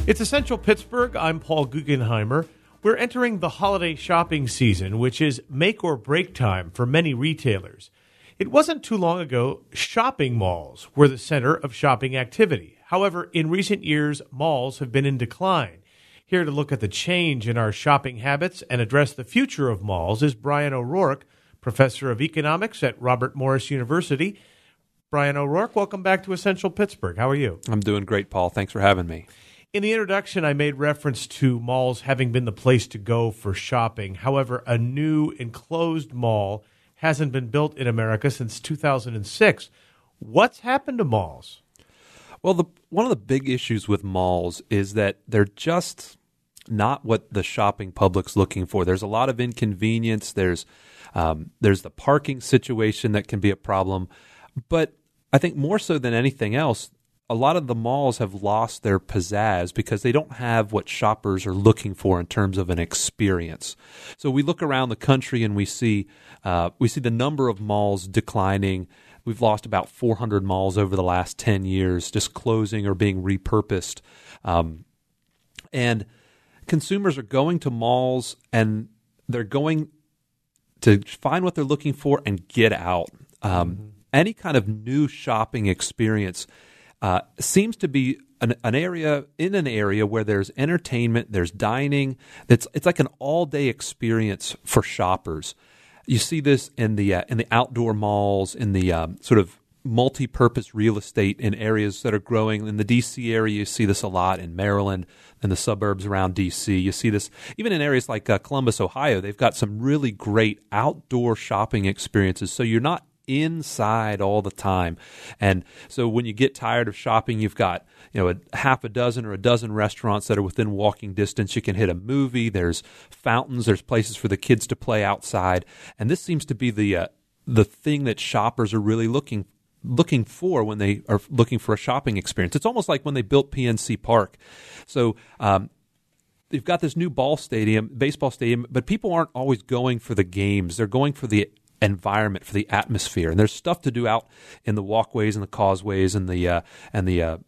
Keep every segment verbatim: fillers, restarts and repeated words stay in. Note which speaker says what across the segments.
Speaker 1: It's Essential Pittsburgh. I'm Paul Guggenheimer. We're entering the holiday shopping season, which is make or break time for many retailers. It wasn't too long ago shopping malls were the center of shopping activity. However, in recent years, malls have been in decline. Here to look at the change in our shopping habits and address the future of malls is Brian O'Rourke, professor of economics at Robert Morris University. Brian O'Rourke, welcome back to Essential Pittsburgh. How are you?
Speaker 2: I'm doing great, Paul. Thanks for having me.
Speaker 1: In the introduction, I made reference to malls having been the place to go for shopping. However, a new enclosed mall hasn't been built in America since two thousand six. What's happened to malls?
Speaker 2: Well, the, one of the big issues with malls is that they're just not what the shopping public's looking for. There's a lot of inconvenience. There's um, there's the parking situation that can be a problem. But I think more so than anything else, a lot of the malls have lost their pizzazz because they don't have what shoppers are looking for in terms of an experience. So we look around the country and we see uh, we see the number of malls declining. We've lost about four hundred malls over the last ten years, just closing or being repurposed. Um, and consumers are going to malls and they're going to find what they're looking for and get out. Um, mm-hmm. Any kind of new shopping experience Uh, seems to be an, an area in an area where there's entertainment, there's dining. It's it's like an all day experience for shoppers. You see this in the uh, in the outdoor malls, in the um, sort of multi-purpose real estate in areas that are growing. In the D C area, you see this a lot. In Maryland and the suburbs around D C, you see this even in areas like uh, Columbus, Ohio. They've got some really great outdoor shopping experiences. So you're not inside all the time. And so when you get tired of shopping, you've got, you know, a half a dozen or a dozen restaurants that are within walking distance. You can hit a movie. There's fountains. There's places for the kids to play outside. And this seems to be the uh, the thing that shoppers are really looking looking for when they are looking for a shopping experience. It's almost like when they built P N C Park. So um, they've got this new ball stadium, baseball stadium, but people aren't always going for the games. They're going for the environment, for the atmosphere, and there's stuff to do out in the walkways and the causeways and the uh, and the uh,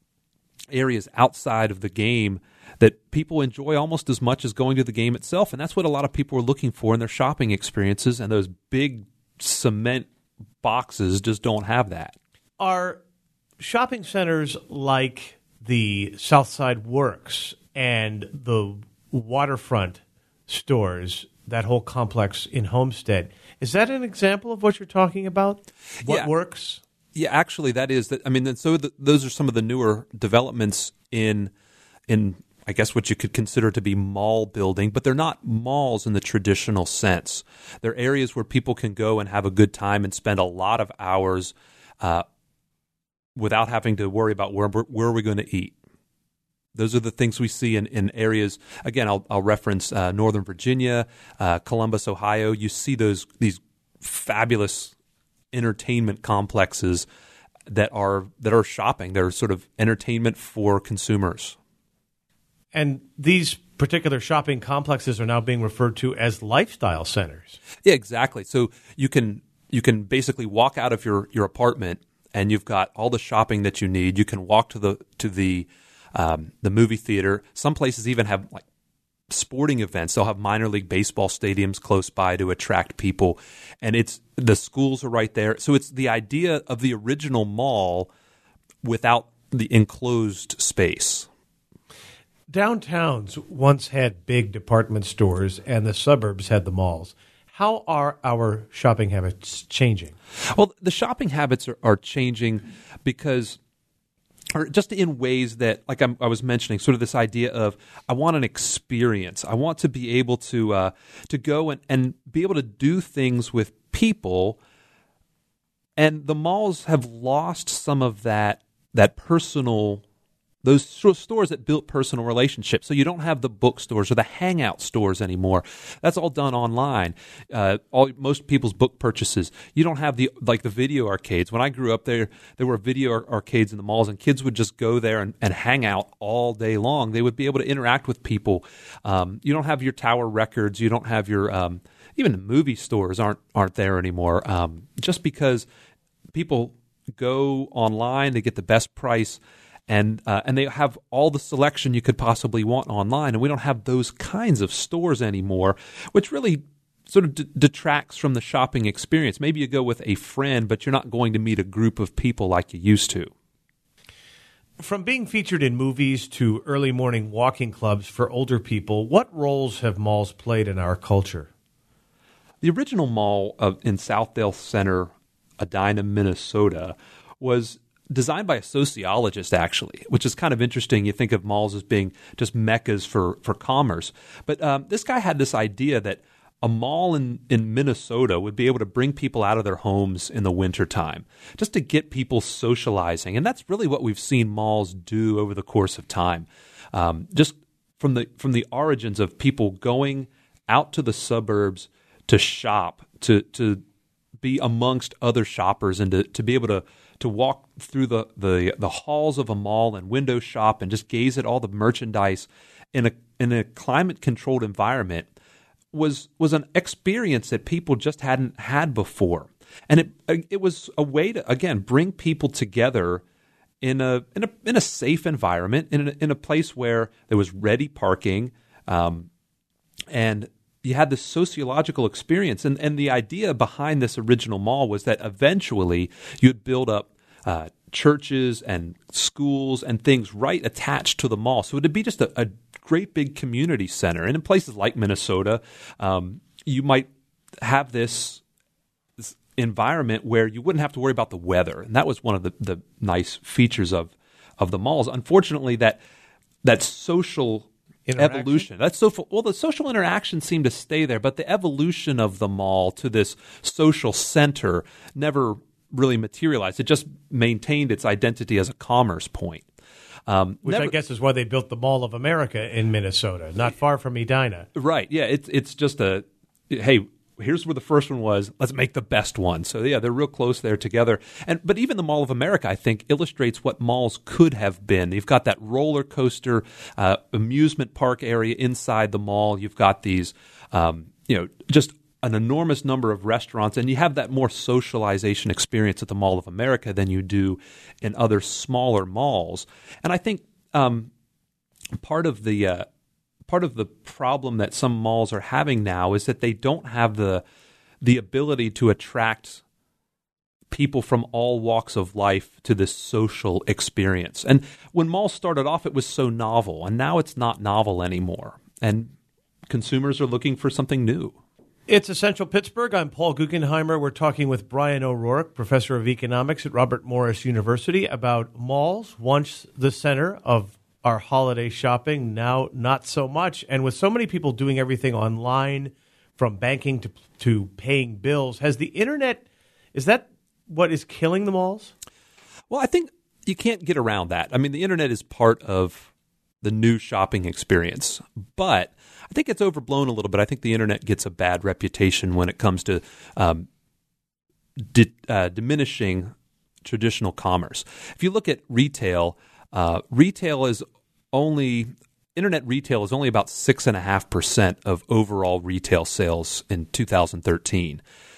Speaker 2: areas outside of the game that people enjoy almost as much as going to the game itself, and that's what a lot of people are looking for in their shopping experiences. And those big cement boxes just don't have that.
Speaker 1: Are shopping centers like the Southside Works and the waterfront stores, that whole complex in Homestead, is that an example of what you're talking about? What
Speaker 2: yeah.
Speaker 1: works?
Speaker 2: Yeah, actually, that is. That, I mean, so the, those are some of the newer developments in, in I guess, what you could consider to be mall building, but they're not malls in the traditional sense. They're areas where people can go and have a good time and spend a lot of hours uh, without having to worry about where, where are we going to eat. Those are the things we see in, in areas. Again, I'll, I'll reference uh, Northern Virginia, uh, Columbus, Ohio. You see those these fabulous entertainment complexes that are that are shopping. They're sort of entertainment for consumers.
Speaker 1: And these particular shopping complexes are now being referred to as lifestyle centers.
Speaker 2: Yeah, exactly. So you can you can basically walk out of your, your apartment and you've got all the shopping that you need. You can walk to the to the Um, the movie theater. Some places even have like sporting events. They'll have minor league baseball stadiums close by to attract people, and it's the schools are right there. So it's the idea of the original mall without the enclosed space.
Speaker 1: Downtowns once had big department stores, and the suburbs had the malls. How are our shopping habits changing?
Speaker 2: Well, the shopping habits are, are changing because or just in ways that, like I'm, I was mentioning, sort of this idea of I want an experience. I want to be able to uh, to go and, and be able to do things with people. And the malls have lost some of that that personal, those stores that built personal relationships. So you don't have the bookstores or the hangout stores anymore. That's all done online. Uh, all most people's book purchases. You don't have the like the video arcades. When I grew up there, there were video ar- arcades in the malls, and kids would just go there and, and hang out all day long. They would be able to interact with people. Um, you don't have your Tower Records. You don't have your um, even the movie stores aren't aren't there anymore. Um, just because people go online, they get the best price. and uh, and they have all the selection you could possibly want online, and we don't have those kinds of stores anymore, which really sort of d- detracts from the shopping experience. Maybe you go with a friend, but you're not going to meet a group of people like you used to.
Speaker 1: From being featured in movies to early morning walking clubs for older people, what roles have malls played in our culture?
Speaker 2: The original mall of, in Southdale Center, Edina, Minnesota, was designed by a sociologist, actually, which is kind of interesting. You think of malls as being just meccas for, for commerce. But um, this guy had this idea that a mall in, in Minnesota would be able to bring people out of their homes in the wintertime, just to get people socializing. And that's really what we've seen malls do over the course of time. Um, just from the from the origins of people going out to the suburbs to shop, to to be amongst other shoppers, and to, to be able to to walk through the, the, the halls of a mall and window shop and just gaze at all the merchandise in a in a climate-controlled environment was was an experience that people just hadn't had before. And it it was a way to, again, bring people together in a in a in a safe environment, in a, in a place where there was ready parking, um, and you had this sociological experience. And, and the idea behind this original mall was that eventually you'd build up uh, churches and schools and things right attached to the mall. So it'd be just a, a great big community center. And in places like Minnesota, um, you might have this, this environment where you wouldn't have to worry about the weather. And that was one of the, the nice features of, of the malls. Unfortunately, that that social evolution. That's so well. The social interaction seemed to stay there, but the evolution of the mall to this social center never really materialized. It just maintained its identity as a commerce point. Um,
Speaker 1: Which
Speaker 2: never,
Speaker 1: I guess is why they built the Mall of America in Minnesota, not far from Edina.
Speaker 2: Right. Yeah. It's it's just a hey. Here's where the first one was. Let's make the best one. So yeah, they're real close there together. And but even the Mall of America, I think, illustrates what malls could have been. You've got that roller coaster uh, amusement park area inside the mall. You've got these, um, you know, just an enormous number of restaurants, and you have that more socialization experience at the Mall of America than you do in other smaller malls. And I think um, part of the uh, part of the problem that some malls are having now is that they don't have the the ability to attract people from all walks of life to this social experience. And when malls started off, it was so novel, and now it's not novel anymore. And consumers are looking for something new.
Speaker 1: It's Essential Pittsburgh. I'm Paul Guggenheimer. We're talking with Brian O'Rourke, professor of economics at Robert Morris University, about malls, once the center of our holiday shopping, now not so much. And with so many people doing everything online, from banking to to paying bills, has the internet, is that what is killing the malls?
Speaker 2: Well, I think you can't get around that. I mean, the internet is part of the new shopping experience, but I think it's overblown a little bit. I think the internet gets a bad reputation when it comes to um, di- uh, diminishing traditional commerce. If you look at retail, uh, retail is only internet retail is only about six and a half percent of overall retail sales in two thousand thirteen.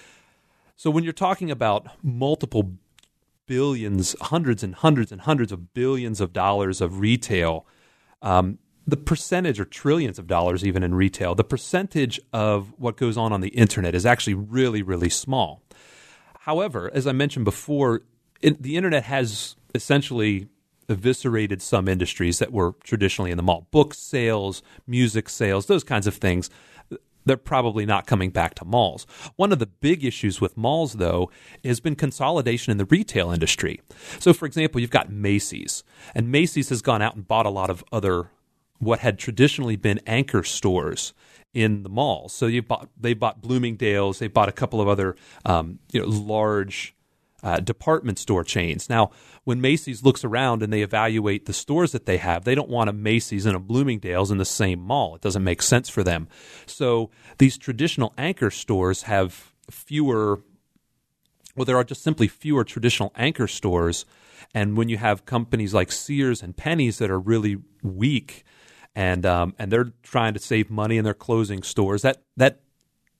Speaker 2: So when you're talking about multiple billions, hundreds and hundreds and hundreds of billions of dollars of retail, um, the percentage, or trillions of dollars even in retail, the percentage of what goes on on the internet is actually really, really small. However, as I mentioned before, it, the internet has essentially eviscerated some industries that were traditionally in the mall. Book sales, music sales, those kinds of things. They're probably not coming back to malls. One of the big issues with malls, though, has been consolidation in the retail industry. So, for example, you've got Macy's, and Macy's has gone out and bought a lot of other, what had traditionally been anchor stores in the malls. So you bought, they bought Bloomingdale's, they bought a couple of other um, you know, large uh, department store chains. Now, when Macy's looks around and they evaluate the stores that they have, they don't want a Macy's and a Bloomingdale's in the same mall. It doesn't make sense for them. So these traditional anchor stores have fewer, well, there are just simply fewer traditional anchor stores. And when you have companies like Sears and Penny's that are really weak, and um, and they're trying to save money and they're closing stores, that that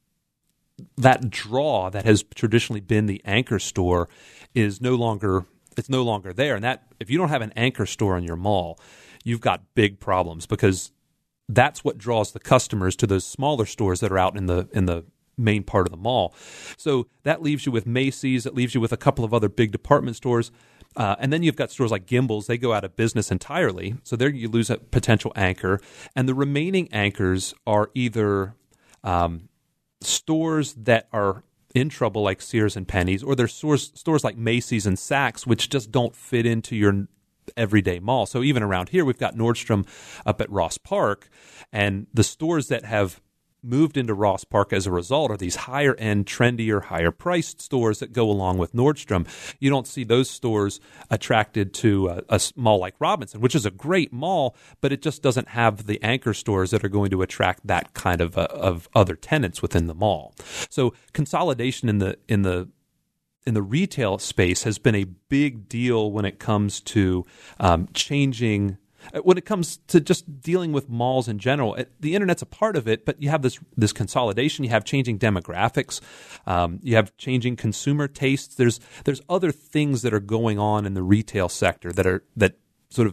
Speaker 2: that draw that has traditionally been the anchor store is no longer it's no longer there. And that if you don't have an anchor store in your mall, you've got big problems, because that's what draws the customers to those smaller stores that are out in the in the main part of the mall. So that leaves you with Macy's. It leaves you with a couple of other big department stores. Uh, and then you've got stores like Gimbel's. They go out of business entirely. So there you lose a potential anchor. And the remaining anchors are either um, stores that are in trouble like Sears and Penney's, or there's stores, stores like Macy's and Saks, which just don't fit into your everyday mall. So even around here, we've got Nordstrom up at Ross Park, and the stores that have moved into Ross Park as a result are these higher-end, trendier, higher-priced stores that go along with Nordstrom. You don't see those stores attracted to a, a mall like Robinson, which is a great mall, but it just doesn't have the anchor stores that are going to attract that kind of uh, of other tenants within the mall. So consolidation in the in the in the retail space has been a big deal when it comes to um, changing. When it comes to just dealing with malls in general, the internet's a part of it, but you have this this consolidation. You have changing demographics. Um, you have changing consumer tastes. There's there's other things that are going on in the retail sector that are that sort of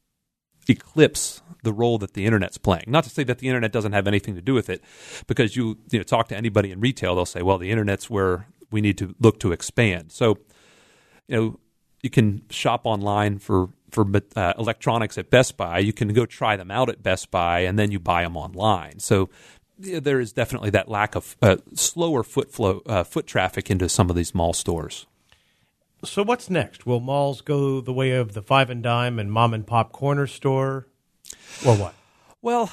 Speaker 2: eclipse the role that the internet's playing. Not to say that the internet doesn't have anything to do with it, because you you know talk to anybody in retail, they'll say, well, the internet's where we need to look to expand. So, you know, you can shop online for for uh, electronics at Best Buy. You can go try them out at Best Buy, and then you buy them online. So yeah, there is definitely that lack of uh, slower foot flow, uh, foot traffic into some of these mall stores.
Speaker 1: So what's next? Will malls go the way of the five and dime and mom and pop corner store, or what?
Speaker 2: Well,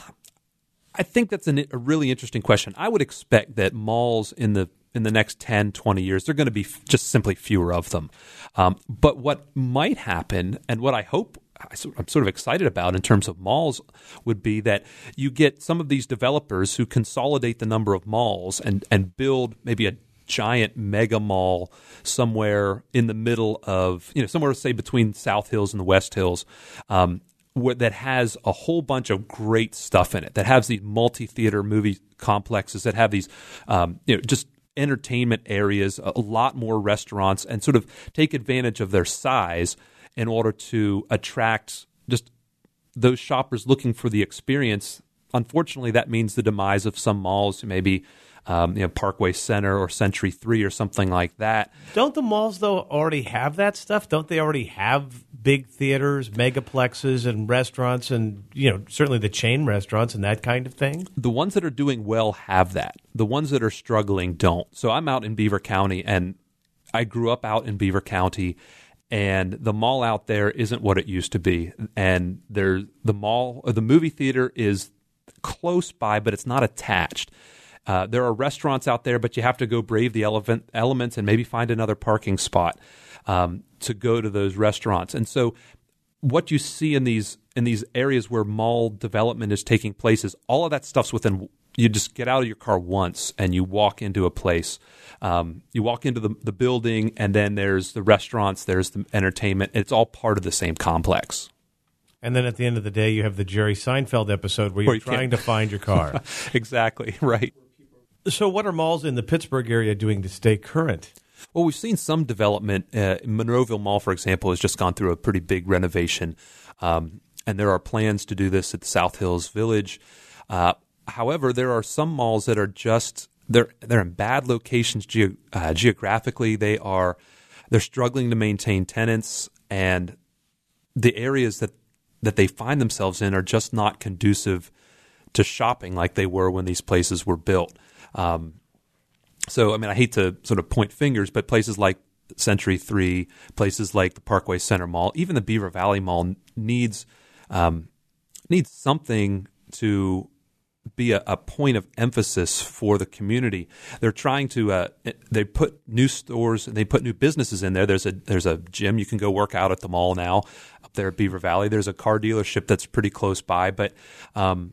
Speaker 2: I think that's an, a really interesting question. I would expect that malls in the in the next ten, twenty years, there are going to be f- just simply fewer of them. Um, but what might happen, and what I hope, I'm sort of excited about in terms of malls, would be that you get some of these developers who consolidate the number of malls and, and build maybe a giant mega mall somewhere in the middle of, you know, somewhere, say, between South Hills and the West Hills, um, where, that has a whole bunch of great stuff in it, that has these multi-theater movie complexes, that have these, um, you know, just entertainment areas, a lot more restaurants, and sort of take advantage of their size in order to attract just those shoppers looking for the experience. Unfortunately, that means the demise of some malls, maybe um, you know, Parkway Center or Century three or something like that.
Speaker 1: Don't the malls, though, already have that stuff? Don't they already have big theaters, megaplexes, and restaurants, and you know certainly the chain restaurants and that kind of thing?
Speaker 2: The ones that are doing well have that. The ones that are struggling don't. So I'm out in Beaver County, and I grew up out in Beaver County, and the mall out there isn't what it used to be. And there, the mall, or the movie theater is close by, but it's not attached. Uh, there are restaurants out there, but you have to go brave the elephant elements and maybe find another parking spot um, to go to those restaurants. And so what you see in these in these areas where mall development is taking place is all of that stuff's within. You just get out of your car once and you walk into a place. Um, you walk into the, the building, and then there's the restaurants, there's the entertainment. It's all part of the same complex.
Speaker 1: And then at the end of the day, you have the Jerry Seinfeld episode where you're
Speaker 2: Where you
Speaker 1: trying to find your car.
Speaker 2: Exactly, right.
Speaker 1: So what are malls in the Pittsburgh area doing to stay current?
Speaker 2: Well, we've seen some development. Uh, Monroeville Mall, for example, has just gone through a pretty big renovation, um, and there are plans to do this at the South Hills Village. Uh, however, there are some malls that are just they're they're in bad locations ge- uh, geographically. They are they're struggling to maintain tenants, and the areas that that they find themselves in are just not conducive to shopping like they were when these places were built. Um, so, I mean, I hate to sort of point fingers, but places like Century three, places like the Parkway Center Mall, even the Beaver Valley Mall needs um, needs something to be a, a point of emphasis for the community. They're trying to uh, they put new stores, they put new businesses in there. There's a there's a gym you can go work out at the mall now up there at Beaver Valley. There's a car dealership that's pretty close by, but um,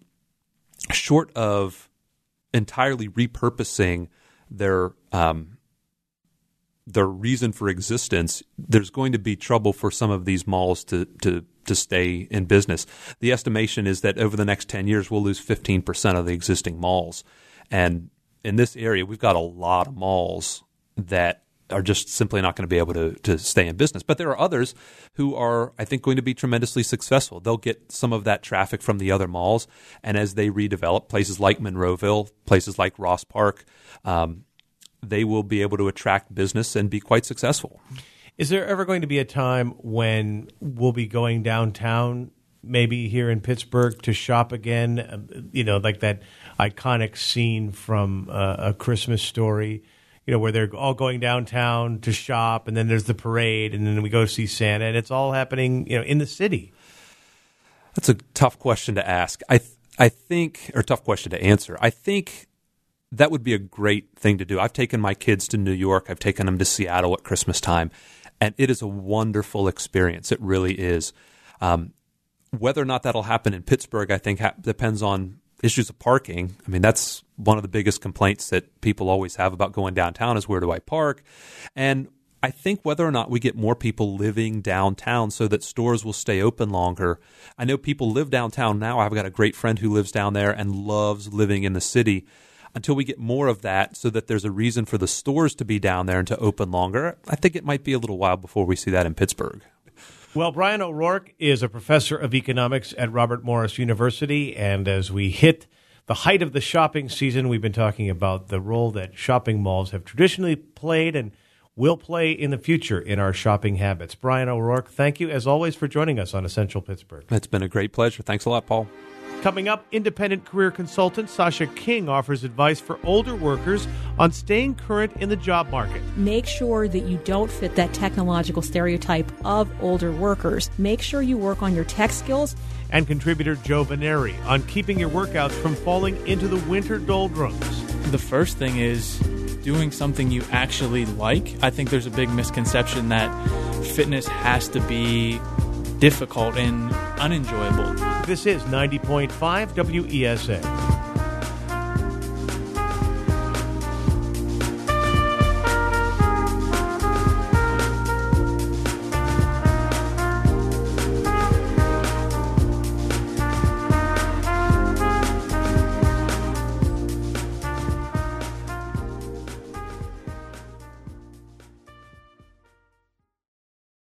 Speaker 2: short of entirely repurposing their um, their reason for existence, there's going to be trouble for some of these malls to to to stay in business. The estimation is that over the next ten years, we'll lose fifteen percent of the existing malls. And in this area, we've got a lot of malls that are just simply not going to be able to, to stay in business. But there are others who are, I think, going to be tremendously successful. They'll get some of that traffic from the other malls, and as they redevelop places like Monroeville, places like Ross Park, um, they will be able to attract business and be quite successful.
Speaker 1: Is there ever going to be a time when we'll be going downtown, maybe here in Pittsburgh, to shop again? You know, like that iconic scene from uh, A Christmas Story, you know, where they're all going downtown to shop, and then there's the parade, and then we go see Santa, and it's all happening, you know, in the city.
Speaker 2: That's a tough question to ask. I th- I think, or tough question to answer. I think that would be a great thing to do. I've taken my kids to New York. I've taken them to Seattle at Christmas time, and it is a wonderful experience. It really is. Um, whether or not that'll happen in Pittsburgh, I think, ha- depends on issues of parking. I mean, that's one of the biggest complaints that people always have about going downtown is, where do I park? And I think whether or not we get more people living downtown so that stores will stay open longer. I know people live downtown now. I've got a great friend who lives down there and loves living in the city. Until we get more of that so that there's a reason for the stores to be down there and to open longer, I think it might be a little while before we see that in Pittsburgh.
Speaker 1: Well, Brian O'Rourke is a professor of economics at Robert Morris University, and as we hit the height of the shopping season, we've been talking about the role that shopping malls have traditionally played and will play in the future in our shopping habits. Brian O'Rourke, thank you, as always, for joining us on Essential Pittsburgh.
Speaker 2: It's been a great pleasure. Thanks a lot, Paul.
Speaker 1: Coming up, independent career consultant Sasha King offers advice for older workers on staying current in the job market.
Speaker 3: Make sure that you don't fit that technological stereotype of older workers. Make sure you work on your tech skills.
Speaker 1: And contributor Joe Veneri on keeping your workouts from falling into the winter doldrums.
Speaker 4: The first thing is doing something you actually like. I think there's a big misconception that fitness has to be difficult and unenjoyable.
Speaker 1: This is ninety point five W E S A.